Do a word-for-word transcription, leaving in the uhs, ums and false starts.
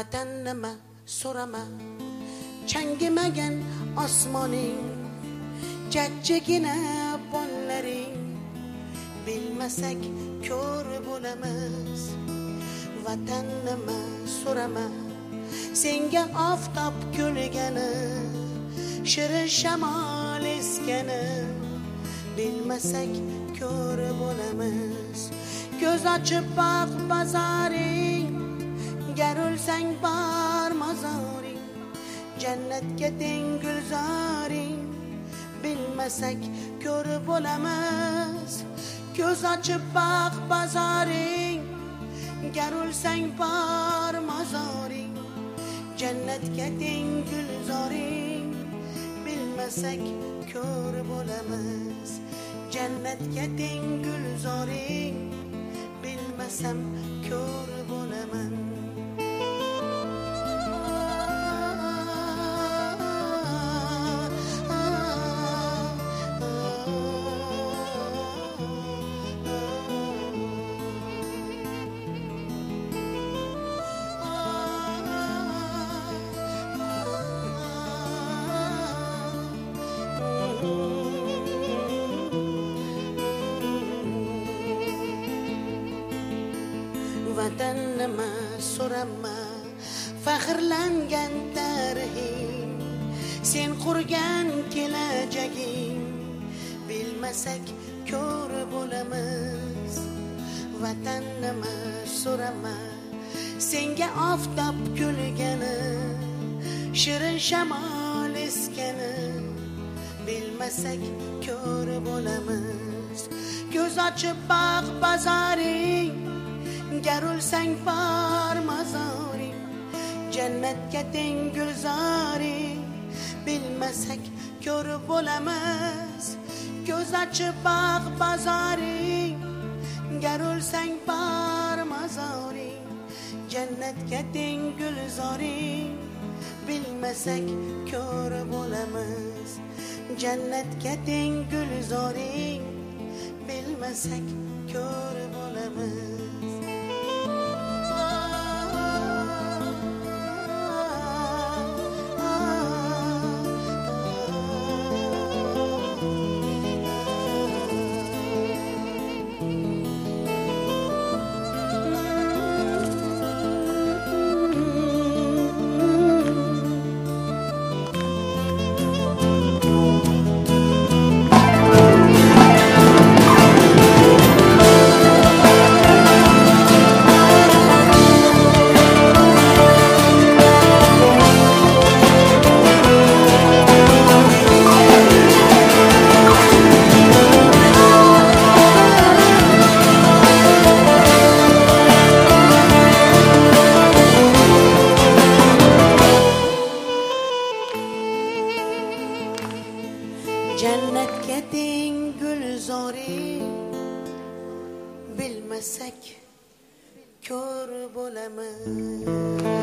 Vatan nima so'rama, changimagan osmoning, jajjigina bonlaring, bilmasak ko'r bo'lamiz. Vatan nima so'rama, senga oftob kulgani, shirin shamol esgani, bilmasak ko'r bo'lamiz. Ko'z ochib boq bazoring, gar o'lsang bor mozoring, jannatga teng gulzoring, bilmasak ko'r bo'lamiz. Ko'z ochib boq bazoring, gar o'lsang bor mozoring, jannatga teng gulzoring, bilmasak ko'r bo'lamiz. Jannatga teng gulzoring, bilmasam ko'r bo'laman. Vatan nima so'rama, faxrlangan tarixing, sen qurgan kelajaging, bilmasak ko'r bo'lamiz. Vatan nima so'rama, senga oftob kulgani, shirin shamol esgani, bilmasak ko'r bo'lamiz. Ko'z ochib boq bazoring, gar o'lsang bor mozoring, jannatga teng gulzoring, bilmasak ko'r bo'lamiz. Ko'z ochib boq bazoring, gar o'lsang bor mozoring, jannatga teng gulzoring, bilmasak ko'r bo'lamiz. Jannatga teng gulzoring, bilmasak ko'r bo'lamiz. Jannatga teng gulzoring, bilmasak ko'r bo'lamiz.